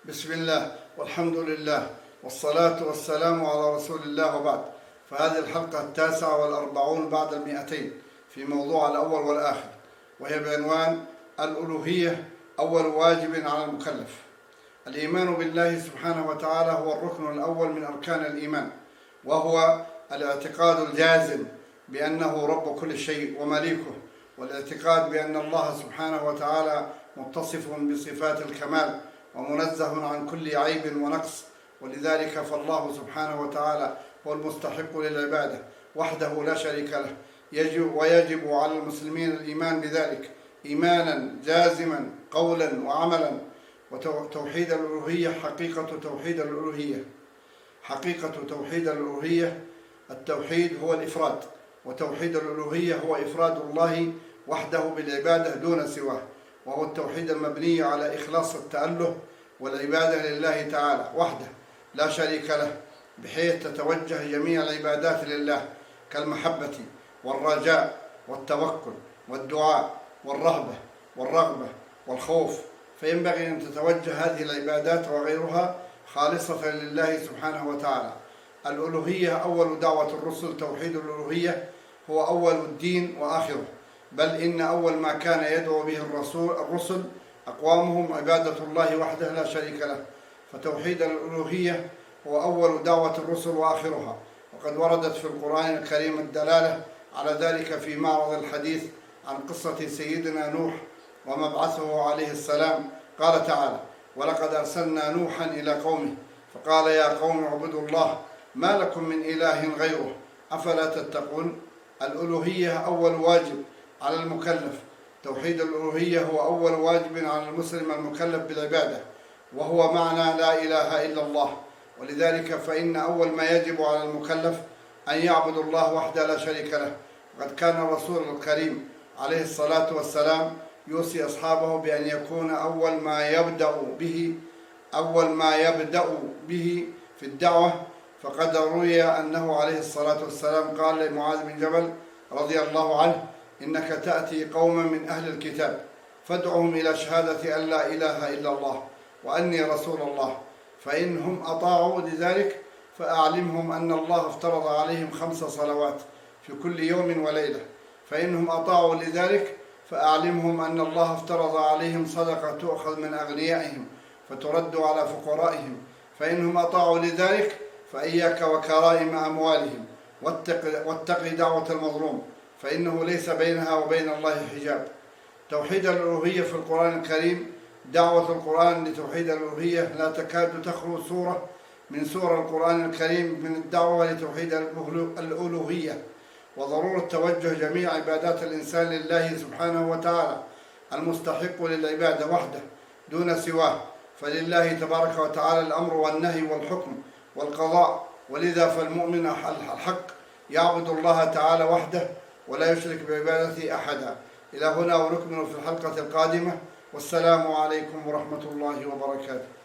بسم الله والحمد لله والصلاة والسلام على رسول الله وبعد. فهذه الحلقة 49 بعد 200 في موضوع الأول والآخر، وهي بعنوان الألوهية أول واجب على المكلف. الإيمان بالله سبحانه وتعالى هو الركن الأول من أركان الإيمان، وهو الاعتقاد الجازم بأنه رب كل شيء ومليكه، والاعتقاد بأن الله سبحانه وتعالى متصف بصفات الكمال ومنزه عن كل عيب ونقص، ولذلك فالله سبحانه وتعالى هو المستحق للعبادة وحده لا شريك له. ويجب على المسلمين الإيمان بذلك إيمانا جازما قولا وعملا. وتوحيد الألوهية حقيقة توحيد الألوهية التوحيد هو الإفراد، وتوحيد الألوهية هو إفراد الله وحده بالعبادة دون سواه، وهو التوحيد المبني على إخلاص التأله والعبادة لله تعالى وحده لا شريك له، بحيث تتوجه جميع العبادات لله كالمحبة والرجاء والتوكل والدعاء والرهبة والرغبة والخوف. فينبغي أن تتوجه هذه العبادات وغيرها خالصة لله سبحانه وتعالى. الألوهية أول دعوة الرسل. توحيد الألوهية هو أول الدين وآخره، بل إن أول ما كان يدعو به الرسل أقوامهم عبادة الله وحده لا شريك له. فتوحيد الألوهية هو أول دعوة الرسل وآخرها، وقد وردت في القرآن الكريم الدلالة على ذلك في معرض الحديث عن قصة سيدنا نوح ومبعثه عليه السلام. قال تعالى: ولقد أرسلنا نوحا إلى قومه فقال يا قوم اعبدوا الله ما لكم من إله غيره أفلا تتقون. الألوهية أول واجب على المكلف. توحيد الألوهية هو أول واجب على المسلم المكلف بالعبادة، وهو معنى لا إله إلا الله. ولذلك فإن أول ما يجب على المكلف أن يعبد الله وحده لا شريك له. وقد كان الرسول الكريم عليه الصلاة والسلام يوصي أصحابه بأن يكون أول ما يبدأ به في الدعوة. فقد روي أنه عليه الصلاة والسلام قال لمعاذ بن جبل رضي الله عنه: إنك تأتي قوما من أهل الكتاب فادعهم إلى شهادة أن لا إله إلا الله وأني رسول الله، فإنهم أطاعوا لذلك فأعلمهم أن الله افترض عليهم 5 صلوات في كل يوم وليلة، فإنهم أطاعوا لذلك فأعلمهم أن الله افترض عليهم صدقة تؤخذ من أغنيائهم فترد على فقرائهم، فإنهم أطاعوا لذلك فإياك وكرائم أموالهم واتق دعوة المظلوم فإنه ليس بينها وبين الله حجاب. توحيد الألوهية في القرآن الكريم. دعوة القرآن لتوحيد الألوهية لا تكاد تخلو سورة من سور القرآن الكريم من الدعوة لتوحيد الألوهية، وضرورة توجه جميع عبادات الإنسان لله سبحانه وتعالى المستحق للعبادة وحده دون سواه. فلله تبارك وتعالى الأمر والنهي والحكم والقضاء، ولذا فالمؤمن الحق يعبد الله تعالى وحده ولا يشرك بعبادته أحدا. إلى هنا ونكمل في الحلقة القادمة، والسلام عليكم ورحمة الله وبركاته.